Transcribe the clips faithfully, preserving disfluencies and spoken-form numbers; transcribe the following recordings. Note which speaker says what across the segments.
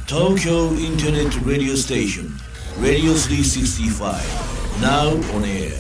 Speaker 1: Tokyo Internet Radio Station Radio スリーシックスティーファイブ Now on air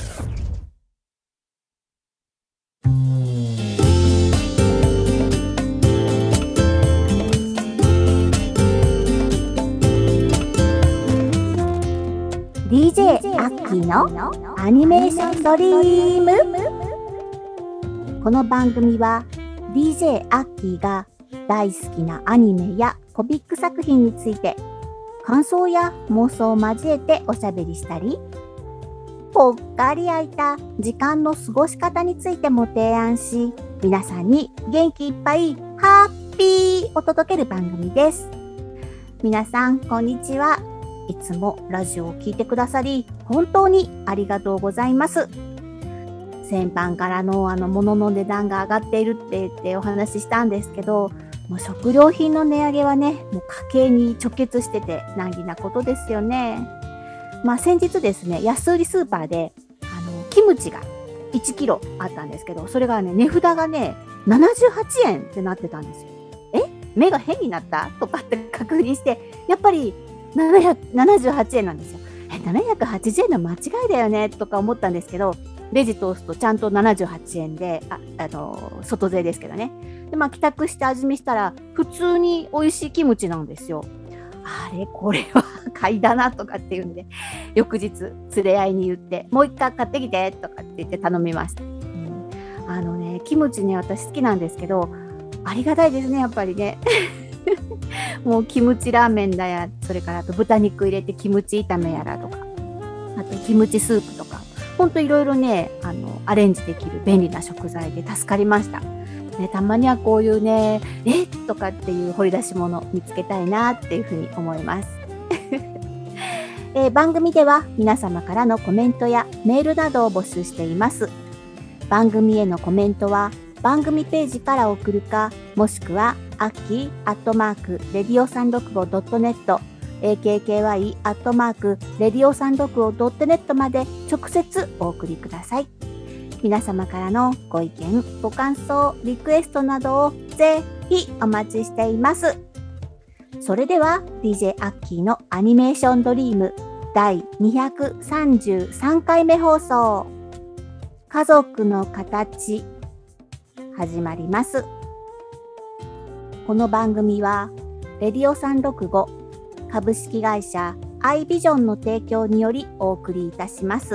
Speaker 2: ディージェー アッキーのアニメーションドリーム。この番組は ディージェー アッキーが大好きなアニメやコミック作品について感想や妄想を交えておしゃべりしたり、ぽっかり空いた時間の過ごし方についても提案し、皆さんに元気いっぱいハッピーを届ける番組です。皆さんこんにちは。いつもラジオを聞いてくださり本当にありがとうございます。先般からのあの物の値段が上がっているって言ってお話ししたんですけど、もう食料品の値上げはね、もう家計に直結してて難儀なことですよね。まあ先日ですね、安売りスーパーであのキムチがいちキロあったんですけど、それがね、値札がねななじゅうはちえんってなってたんですよ。え、目が変になったとかって確認して、やっぱりななひゃくななじゅうはちえんなんですよ。え、ななひゃくはちじゅうえんの間違いだよねとか思ったんですけど、レジ通すとちゃんとななじゅうはちえんで、あ、あの外税ですけどね。で、まあ帰宅して味見したら普通に美味しいキムチなんですよ。あれ、これは買いだなとかっていうんで、翌日連れ合いに言ってもう一回買ってきてとかって言って頼みました。うん、あのね、キムチね、私好きなんですけど、ありがたいですね、やっぱりね。もうキムチラーメンだや、それからあと豚肉入れてキムチ炒めやらとか、あとキムチスープとか、ほんといろいろね、あのアレンジできる便利な食材で助かりました、ね。たまにはこういうね、えとかっていう掘り出し物見つけたいなっていうふうに思います。えー、番組では皆様からのコメントやメールなどを募集しています。番組へのコメントは番組ページから送るか、もしくはアッキーアットマークレディオさんろくごドットネット エーケーケーワイ アットマークレディオさんろくごドットネットまで直接お送りください。皆様からのご意見、ご感想、リクエストなどをぜひお待ちしています。それでは ディージェー アッキーのアニメーションドリームだいにひゃくさんじゅうさんかいめ放送、家族の形、始まります。この番組はレディオさんろくご株式会社アイビジョンの提供によりお送りいたします。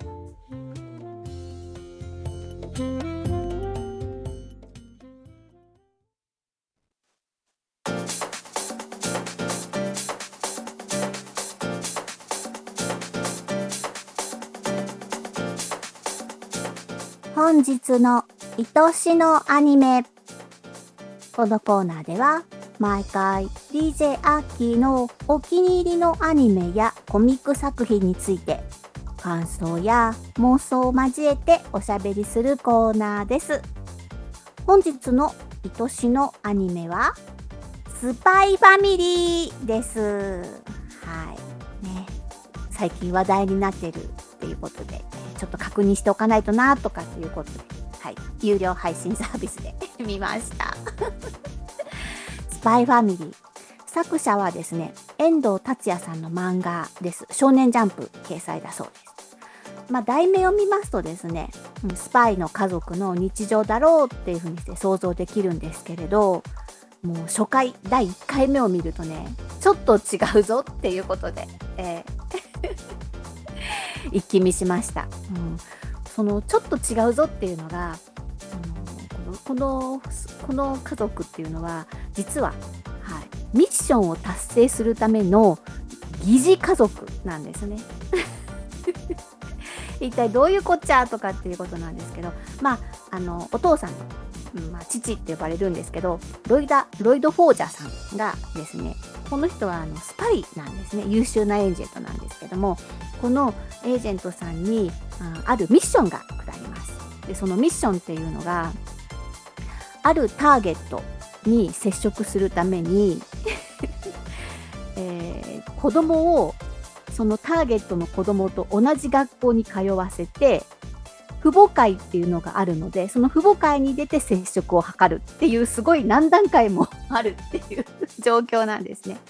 Speaker 2: 本日の愛しのアニメ。このコーナーでは毎回 ディージェー アッキーのお気に入りのアニメやコミック作品について感想や妄想を交えておしゃべりするコーナーです。本日の愛しのアニメはスパイファミリーです。はいね、最近話題になってるっていうことで、ちょっと確認しておかないとなとかっていうことで、はい、有料配信サービスで見ましたスパイファミリー、作者はですね、遠藤達也さんの漫画です。少年ジャンプ掲載だそうです。まあ題名を見ますとですね、スパイの家族の日常だろうっていうふうにして想像できるんですけれど、もう初回だいいっかいめを見るとね、ちょっと違うぞっていうことで、えー、一気見しました。うん、そのちょっと違うぞっていうのが、この、この家族っていうのは実は、はい、ミッションを達成するための疑似家族なんですね。一体どういうこっちゃとかっていうことなんですけど、まあ、あのお父さんの、うんまあ、父って呼ばれるんですけど、ロイダロイド・フォージャーさんがですね、この人はあのスパイなんですね。優秀なエージェントなんですけども、このエージェントさんに あ, あるミッションが下ります。でそのミッションっていうのが、あるターゲットに接触するために、えー、子供をそのターゲットの子供と同じ学校に通わせて、父母会っていうのがあるので、その父母会に出て接触を図るっていう、すごい何段階もあるっていう状況なんですね。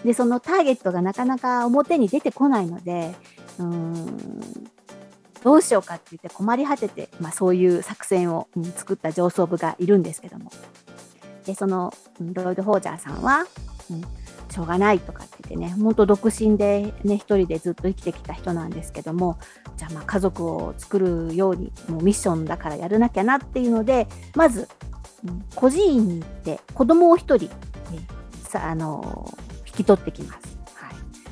Speaker 2: で、そのターゲットがなかなか表に出てこないので、うーん、どうしようかって言って困り果てて、まあ、そういう作戦を、うん、作った上層部がいるんですけども。で、そのロイド・フォージャーさんは、うん、しょうがないとかって言ってね、本当独身でね、一人でずっと生きてきた人なんですけども、じゃあまあ家族を作るように、もうミッションだからやらなきゃなっていうので、まず、うん、孤児院に行って子供を一人、ね、さあのー、引き取ってきます。はい。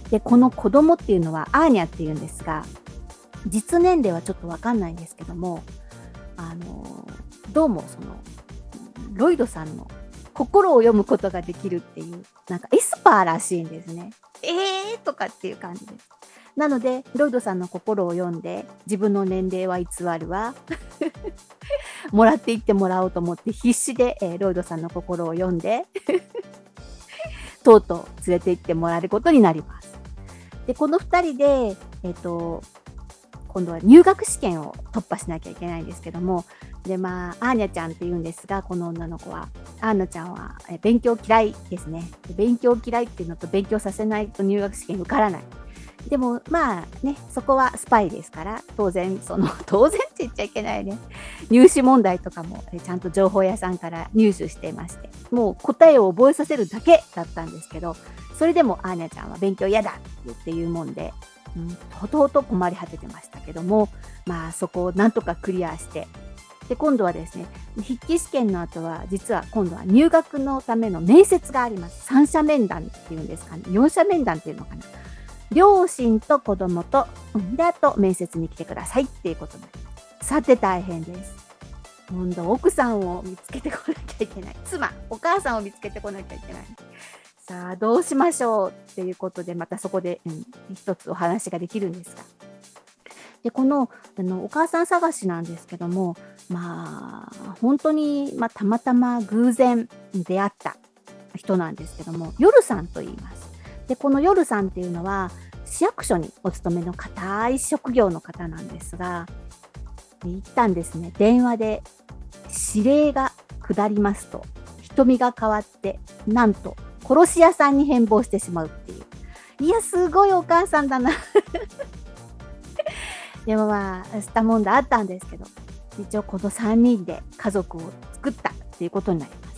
Speaker 2: で、この子供っていうのはアーニャっていうんですが、実年齢はちょっとわかんないんですけども、あのー、どうもその、ロイドさんの心を読むことができるっていう、なんかエスパーらしいんですね。えーとかっていう感じです。なので、ロイドさんの心を読んで、自分の年齢は偽るわ。もらっていってもらおうと思って必死で、えー、ロイドさんの心を読んで、とうとう連れて行ってもらえることになります。で、この二人で、えっと、今度は入学試験を突破しなきゃいけないんですけども、で、まあ、アーニャちゃんって言うんですが、この女の子は、アーニャちゃんはえ勉強嫌いですね。勉強嫌いっていうのと勉強させないと入学試験受からない。でも、まあね、そこはスパイですから、当然、その、当然って言っちゃいけないね。入試問題とかもちゃんと情報屋さんから入手していまして、もう答えを覚えさせるだけだったんですけど、それでもアーニャちゃんは勉強嫌だって言って言うもんで、うん、ととうと困り果ててましたけども、まあそこをなんとかクリアして、で今度はですね、筆記試験の後は実は今度は入学のための面接があります。三者面談っていうんですかね、四者面談っていうのかな。両親と子供と、うん、であと面接に来てくださいっていうことになります。さて大変です。今度奥さんを見つけてこなきゃいけない。妻、お母さんを見つけてこなきゃいけない。さあどうしましょうっていうことで、またそこで、うん、一つお話ができるんですが、でこの、あのお母さん探しなんですけども、まあ本当に、まあ、たまたま偶然出会った人なんですけども、夜さんと言います。でこの夜さんっていうのは市役所にお勤めの固い職業の方なんですが、一旦ですね、電話で指令が下りますと瞳が変わって、なんと殺し屋さんに変貌してしまうっていう。いやすごいお母さんだなでもまあしたもんだあったんですけど、一応このさんにんで家族を作ったっていうことになります。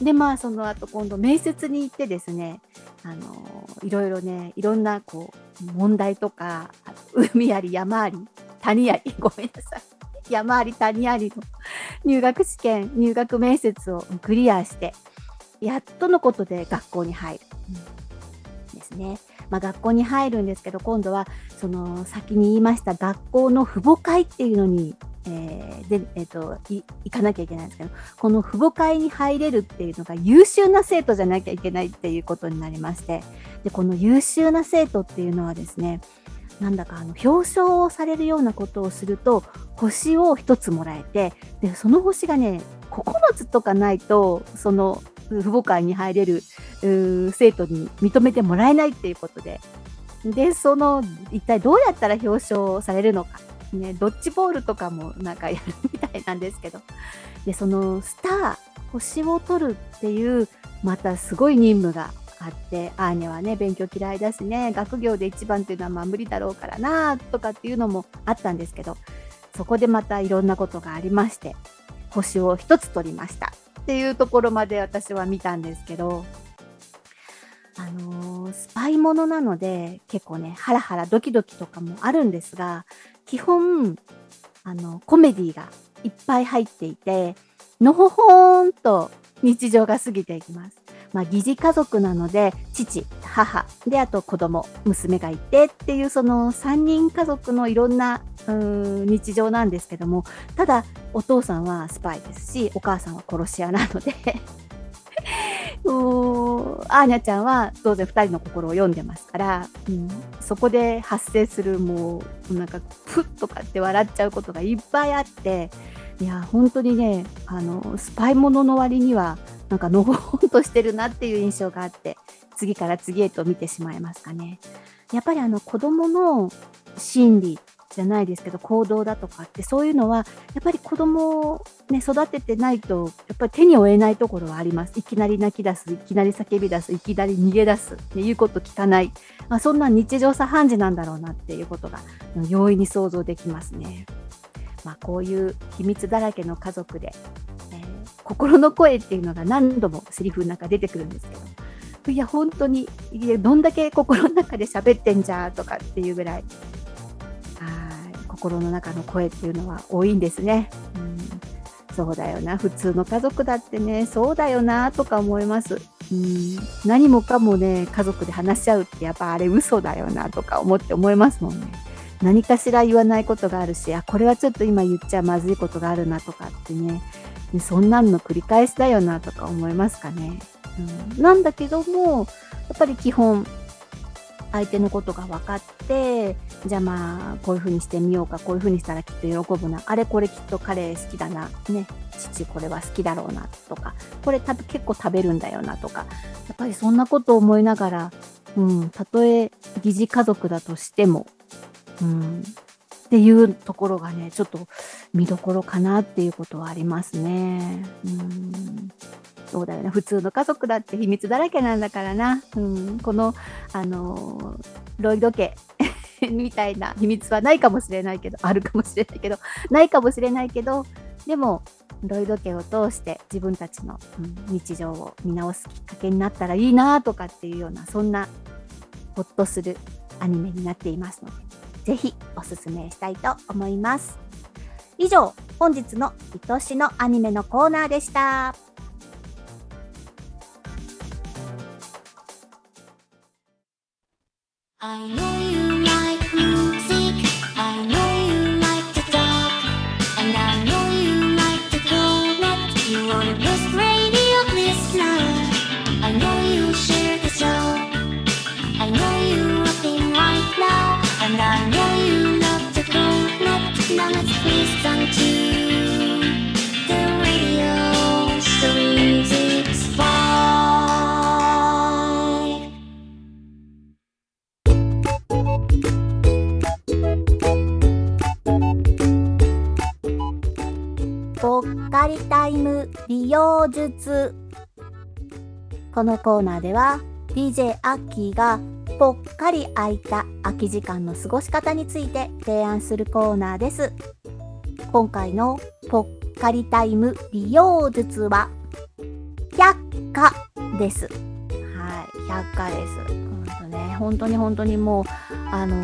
Speaker 2: でまあその後今度面接に行ってですね、あのいろいろね、いろんなこう問題とか、海あり山あり谷ありごめんなさい山あり谷ありの入学試験入学面接をクリアして、やっとのことで学校に入る、うん、ですね。まあ、学校に入るんですけど、今度はその先に言いました学校の父母会っていうのに、えーでえー、とい行かなきゃいけないんですけど、この父母会に入れるっていうのが優秀な生徒じゃなきゃいけないっていうことになりまして、でこの優秀な生徒っていうのはですね、なんだかあの表彰をされるようなことをすると星を一つもらえて、でその星がねここのつとかないとその父母会に入れる生徒に認めてもらえないっていうことで、でその一体どうやったら表彰されるのか、ね、ドッジボールとかもなんかやるみたいなんですけど、でそのスター星を取るっていうまたすごい任務があって、アーニャはね勉強嫌いだしね、学業で一番っていうのはまあ無理だろうからなとかっていうのもあったんですけど、そこでまたいろんなことがありまして、星を一つ取りましたっていうところまで私は見たんですけど、あのー、スパイものなので結構ねハラハラドキドキとかもあるんですが、基本あのコメディがいっぱい入っていて、のほほーんと日常が過ぎていきます。まあ、疑似家族なので父、母であと子供、娘がいてっていうそのさんにん家族のいろんなうーん日常なんですけども、ただお父さんはスパイですし、お母さんは殺し屋なのでアーニャちゃんは当然ふたりの心を読んでますから、うん、そこで発生するもうなんかプッとかって笑っちゃうことがいっぱいあって、いや本当にね、あのスパイものの割にはなんかのほほんとしてるなっていう印象があって、次から次へと見てしまいますかね。やっぱりあの子供の心理じゃないですけど行動だとかって、そういうのはやっぱり子供を、ね、育ててないとやっぱり手に負えないところはあります。いきなり泣き出す、いきなり叫び出す、いきなり逃げ出す、ね、言うこと聞かない、まあ、そんな日常茶飯事なんだろうなっていうことが容易に想像できますね。まあ、こういう秘密だらけの家族で、えー、心の声っていうのが何度もセリフの中出てくるんですけど、いや本当にいやどんだけ心の中で喋ってんじゃとかっていうぐらい、はい心の中の声っていうのは多いんですね。うん、そうだよな、普通の家族だってね、そうだよなとか思います。うん、何もかもね家族で話し合うってやっぱあれ嘘だよなとか思って思いますもんね。何かしら言わないことがあるし、あこれはちょっと今言っちゃまずいことがあるなとかってね、そんなんの繰り返しだよなとか思いますかね。うん、なんだけどもやっぱり基本相手のことが分かって、じゃあまあこういうふうにしてみようか、こういうふうにしたらきっと喜ぶな、あれこれきっと彼好きだな、ね、父これは好きだろうなとか、これ多分結構食べるんだよなとか、やっぱりそんなことを思いながら、うん、たとえ疑似家族だとしても、うん、っていうところがねちょっと見どころかなっていうことはありますね。うん、そうだよね、普通の家族だって秘密だらけなんだからな、うん、このあのロイド家みたいな秘密はないかもしれないけど、あるかもしれないけどないかもしれないけど、でもロイド家を通して自分たちの、うん、日常を見直すきっかけになったらいいなとかっていうような、そんなほっとするアニメになっていますので、ぜひおすすめしたいと思います。以上、本日の愛しのアニメのコーナーでした。I know you like music, I know you like to talk, and I know you like to connect. You are the best radio listener. I know you share the show. I know you working right now, and I know you love to connect. Now let's listen to the radio three sixty-five. ぽっかりタイム利用術。このコーナーでは ディージェー アッキーがぽっかり空いた空き時間の過ごし方について提案するコーナーです。今回のぽっかりタイム利用術は百科です。はい、百科です。本当ね、本当に本当にもうあの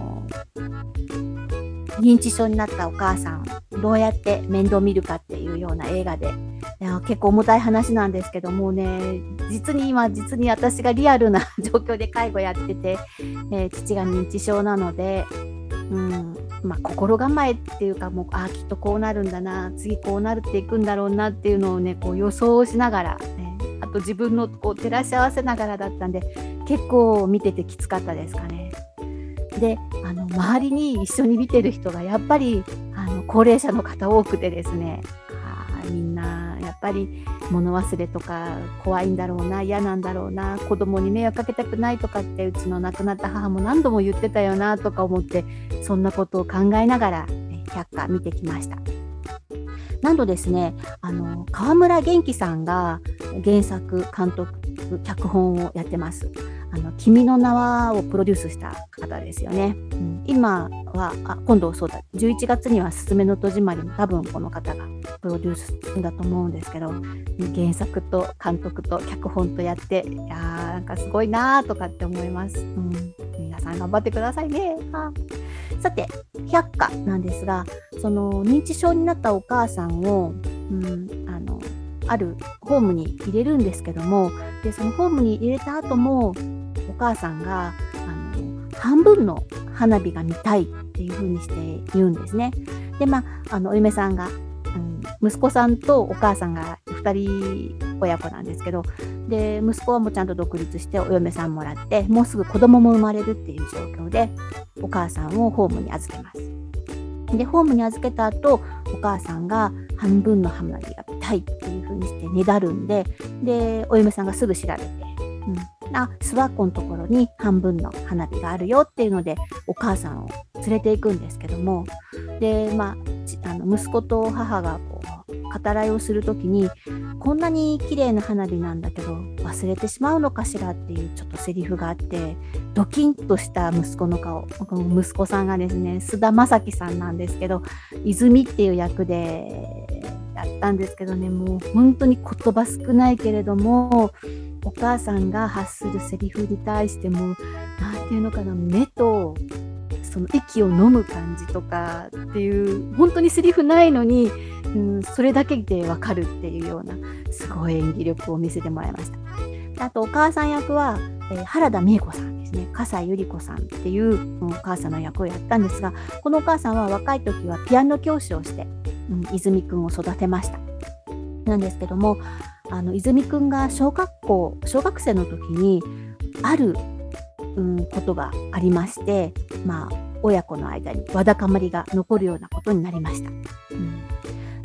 Speaker 2: ー、認知症になったお母さんどうやって面倒見るかっていうような映画で、いや結構重たい話なんですけどもね、実に今実に私がリアルな状況で介護やってて、えー、父が認知症なので、うんまあ、心構えっていうかもうあきっとこうなるんだな、次こうなるっていくんだろうなっていうのをねこう予想しながら、ね、あと自分のこう照らし合わせながらだったんで結構見ててきつかったですかね。であの周りに一緒に見てる人がやっぱりあの高齢者の方多くてですね、あみんなやっぱり物忘れとか怖いんだろうな、嫌なんだろうな、子供に迷惑かけたくないとかってうちの亡くなった母も何度も言ってたよなとか思って、そんなことを考えながら百科見てきました。なんとですね、あの川村元気さんが原作監督脚本をやってます。あの君の名はをプロデュースした方ですよね。うん、今はあ今度そうだじゅういちがつにはすずめの戸締まりも多分この方がプロデュースするんだと思うんですけど、原作と監督と脚本とやって、いやーなんかすごいなーとかって思います。うん、皆さん頑張ってくださいね。はさて百科なんですが、その認知症になったお母さんを、うん、あのあるホームに入れるんですけども、でそのホームに入れた後もお母さんがあの半分の花火が見たいっていう風にして言うんですね。でまああのお嫁さんが、うん、息子さんとお母さんがふたり親子なんですけど、で息子はもうちゃんと独立してお嫁さんもらってもうすぐ子供も生まれるっていう状況でお母さんをホームに預けます。でホームに預けた後お母さんが半分の花火が見たいっていう風にしてねだるんで、でお嫁さんがすぐ調べて、うん、あ諏訪湖のところに半分の花火があるよっていうのでお母さんを連連れていくんですけども、で、まあ、あの息子と母がこう語らいをするときに、こんなに綺麗な花火なんだけど忘れてしまうのかしらっていうちょっとセリフがあって、ドキンとした息子の顔、この息子さんがですね、菅田将暉さんなんですけど、泉っていう役でやったんですけどね、もう本当に言葉少ないけれども、お母さんが発するセリフに対しても、なんていうのかな、目とその息を飲む感じとかっていう、本当にセリフないのに、うん、それだけでわかるっていうようなすごい演技力を見せてもらいました。あとお母さん役は、えー、原田美恵子さんですね。笠井百合子さんっていうお母さんの役をやったんですが、このお母さんは若い時はピアノ教師をして、うん、泉くんを育てました。なんですけども、あの泉くんが小学校小学生の時にある、うん、ことがありまして、まあ親子の間にわだかまりが残るようなことになりました。うん、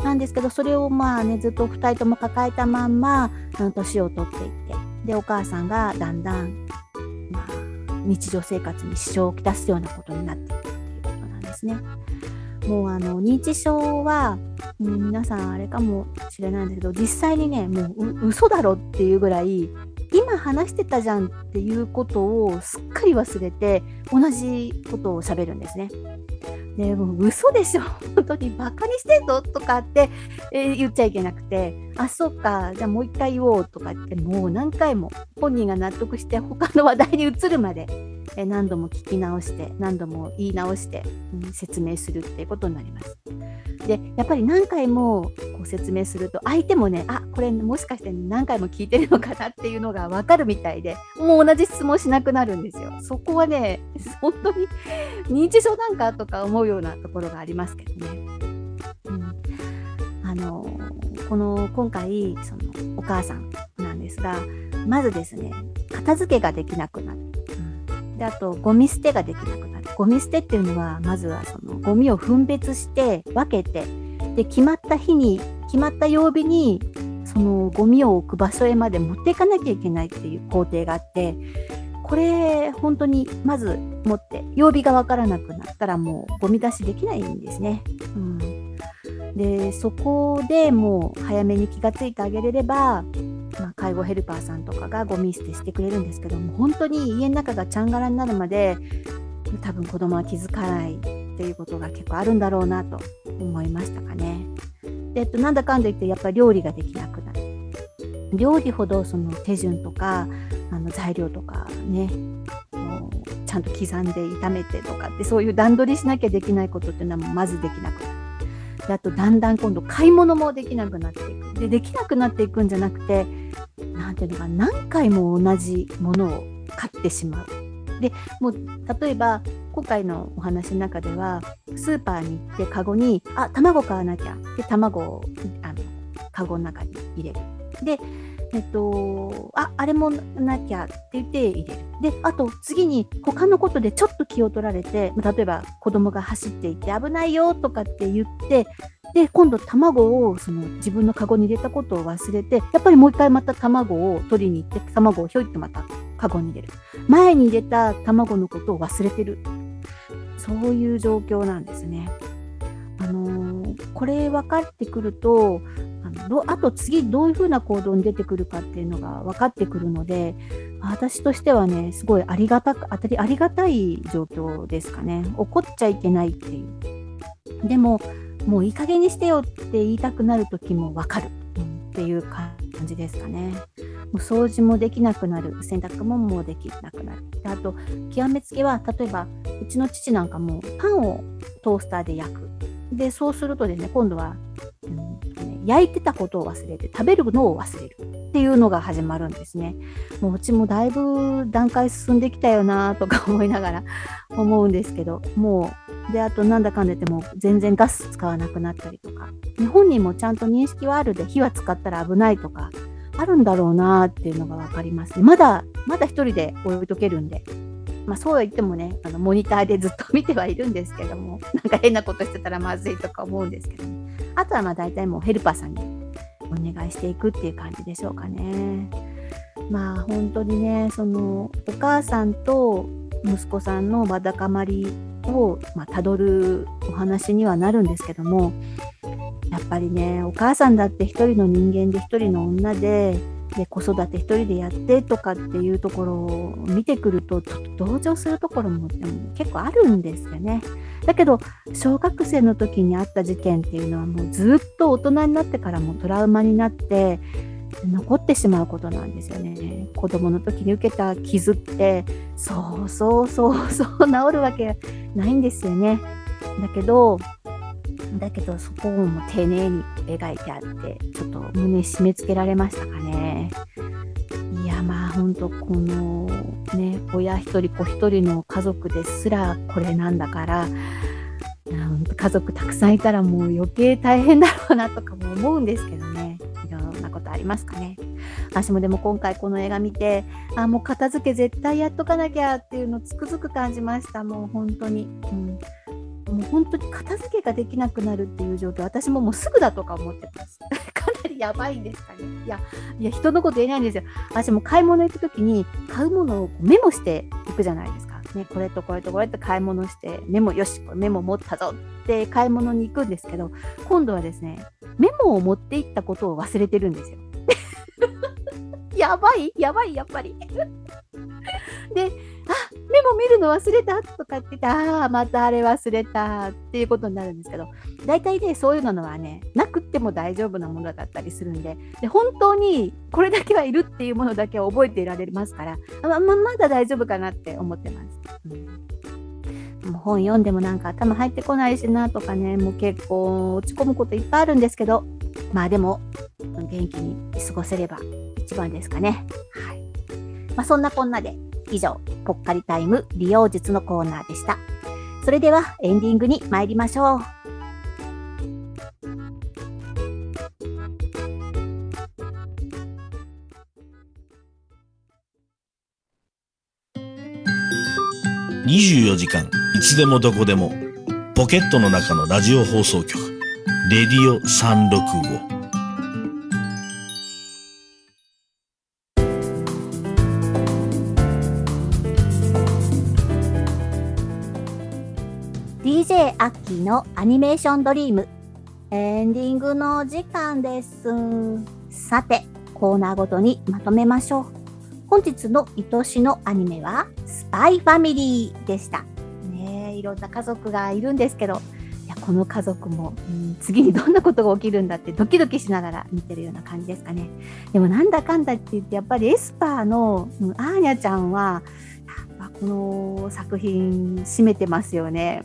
Speaker 2: なんですけど、それをまあね、ずっとふたりとも抱えたまんま年を取っていって、でお母さんがだんだん、まあ、日常生活に支障をきたすようなことになっていくっていうことなんですね。もうあの認知症は、うん、皆さんあれかもしれないんですけど、実際にね、もうう嘘だろっていうぐらい、今話してたじゃんっていうことをすっかり忘れて同じことを喋るんですね。でもう嘘でしょ、本当にバカにしてんのとかって、えー、言っちゃいけなくて、あ、そっか、じゃあもう一回言おうとかって、もう何回も本人が納得して他の話題に移るまで、えー、何度も聞き直して何度も言い直して、うん、説明するっていうことになります。でやっぱり何回もこう説明すると、相手もね、あ、これもしかして何回も聞いてるのかなっていうのが分かるみたいで、もう同じ質問しなくなるんですよ。そこはね、本当に認知症なんかとか思うようなところがありますけどね。うん、あのこの今回そのお母さんなんですが、まずですね、片付けができなくなる。うん、であとゴミ捨てができなくなる。ゴミ捨てっていうのは、まずはそのゴミを分別して分けて、で決まった日に決まった曜日にそのゴミを置く場所へまで持っていかなきゃいけないっていう工程があって、これ本当にまず持って曜日が分からなくなったらもうゴミ出しできないんですね。うん、でそこでもう早めに気がついてあげれれば、まあ、介護ヘルパーさんとかがゴミ捨てしてくれるんですけども、本当に家の中がちゃんがらになるまで多分子供は気づかないっていうことが結構あるんだろうなと思いましたかね。で、えっと、なんだかんだ言ってやっぱり料理ができなくなる。料理ほどその手順とかあの材料とかね、もうちゃんと刻んで炒めてとかって、そういう段取りしなきゃできないことっていうのはまずできなくなる。であとだんだん今度買い物もできなくなっていく。でできなくなっていくんじゃなくて、なんていうのか、何回も同じものを買ってしまう。でもう例えば今回のお話の中では、スーパーに行ってカゴにあ卵買わなきゃで卵をあのカゴの中に入れる。でえっとああれもなきゃって言って入れる。であと次に他のことでちょっと気を取られて、例えば子供が走っていて危ないよとかって言って、で今度卵をその自分のカゴに入れたことを忘れて、やっぱりもう一回また卵を取りに行って、卵をひょいってまたカゴに入れる。前に入れた卵のことを忘れてる。そういう状況なんですね。あのー、これ分かってくると、あのどあと次どういうふうな行動に出てくるかっていうのが分かってくるので、私としてはね、すごいありがたく、あたりありがたい状況ですかね。怒っちゃいけないっていう。でももういい加減にしてよって言いたくなる時も分かる、うん、っていう感じですかね。もう掃除もできなくなる、洗濯ももうできなくなる。であと極めつけは、例えばうちの父なんかもパンをトースターで焼く。でそうするとですね、今度は、うんね、焼いてたことを忘れて食べるのを忘れるっていうのが始まるんですね。もううちもだいぶ段階進んできたよなとか思いながら思うんですけど、もうであとなんだかんだ言っても全然ガス使わなくなったりとか、日本にもちゃんと認識はあるで、火は使ったら危ないとかあるんだろうなっていうのが分かりますね。まだまだ一人で置いとけるんで、まあ、そうは言ってもね、あのモニターでずっと見てはいるんですけども、なんか変なことしてたらまずいとか思うんですけど、ね、あとはまあ大体もうヘルパーさんにお願いしていくっていう感じでしょうかね。まあ本当にね、そのお母さんと息子さんのわだかまりを、まあ、辿るお話にはなるんですけども、やっぱりね、お母さんだって一人の人間で一人の女で、で子育て一人でやってとかっていうところを見てくると、ちょっと同情するところもでも結構あるんですよね。だけど小学生の時にあった事件っていうのはもうずっと大人になってからもトラウマになって残ってしまうことなんですよね。子供の時に受けた傷ってそうそうそうそう治るわけないんですよね。だけどだけどそこをもう丁寧に描いてあってちょっと胸締め付けられましたかね。いやまあ本当このね親一人子一人の家族ですらこれなんだから、家族たくさんいたらもう余計大変だろうなとかも思うんですけどね。いろんなことありますかね。私もでも今回この映画見て、あもう片付け絶対やっとかなきゃっていうのをつくづく感じました。もう本当に、うん、もう本当に片付けができなくなるっていう状況、私ももうすぐだとか思ってますかなりやばいんですかね。いやいや人のこと言えないんですよ。私も買い物行くときに買うものをメモしていくじゃないですかね。これとこれとこれって買い物してメモ、よしこれメモ持ったぞって買い物に行くんですけど、今度はですねメモを持って行ったことを忘れてるんですよやばいやばいやっぱりで、あメモ見るの忘れたとかって言って、ああまたあれ忘れたっていうことになるんですけど、大体ねそういうのはねなくっても大丈夫なものだったりするんで、で本当にこれだけはいるっていうものだけは覚えていられますから、ま, ま, まだ大丈夫かなって思ってます、うん、もう本読んでもなんか頭入ってこないしなとかね、もう結構落ち込むこといっぱいあるんですけど、まあでも元気に過ごせれば一番ですかね。はい。まあそんなこんなで以上、ぽっかりタイム利用術のコーナーでした。それではエンディングに参りましょう。
Speaker 1: にじゅうよじかんいつでもどこでもポケットの中のラジオ放送局レディオさんろくご。
Speaker 2: ディージェー アッキーのアニメーションドリーム、エンディングの時間です。さてコーナーごとにまとめましょう。本日の愛しのアニメはスパイファミリーでしたね。いろんな家族がいるんですけど、いやこの家族も、うん、次にどんなことが起きるんだってドキドキしながら見てるような感じですかね。でもなんだかんだって言ってやっぱりエスパーの、うん、アーニャちゃんはこの作品締めてますよね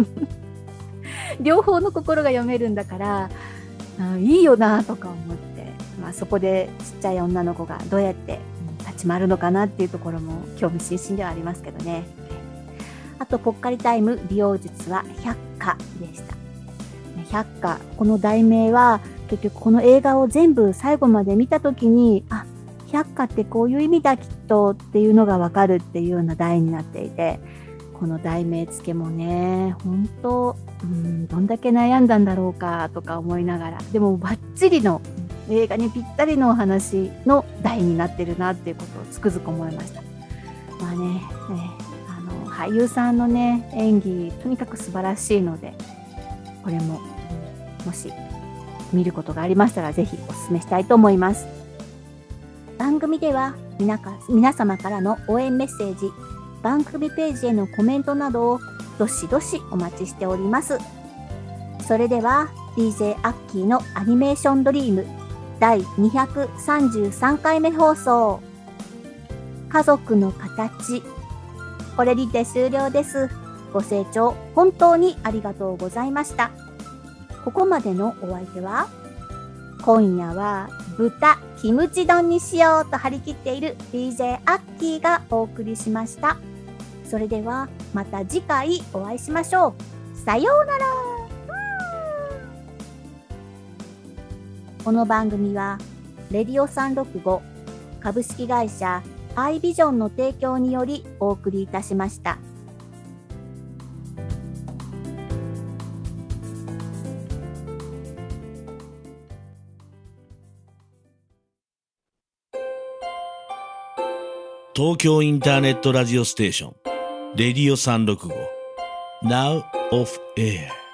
Speaker 2: 両方の心が読めるんだからいいよなとか思って、まあ、そこでちっちゃい女の子がどうやって立ち回るのかなっていうところも興味津々ではありますけどね。あとぽっかりタイム利用術は百花でした。百花、この題名は結局この映画を全部最後まで見たときに、あ百花ってこういう意味だきっとっていうのがわかるっていうような題になっていて、この題名付けもね本当、うん、どんだけ悩んだんだろうかとか思いながら、でもバッチリの映画にぴったりのお話の題になってるなっていうことをつくづく思いました。まあね、ねあの俳優さんのね演技とにかく素晴らしいので、これももし見ることがありましたらぜひお勧めしたいと思います。番組では皆か皆様からの応援メッセージ、番組ページへのコメントなどをどしどしお待ちしております。それでは ディージェー アッキーのアニメーションドリームだいにひゃくさんじゅうさんかいめ放送、家族の形、これにて終了です。ご清聴本当にありがとうございました。ここまでのお相手は、今夜は豚キムチ丼にしようと張り切っている ディージェー アッキーがお送りしました。それではまた次回お会いしましょう。さようなら。この番組はレディオさんろくご株式会社アイビジョンの提供によりお送りいたしました。
Speaker 1: 東京インターネットラジオステーションレディオさんろくご Now off air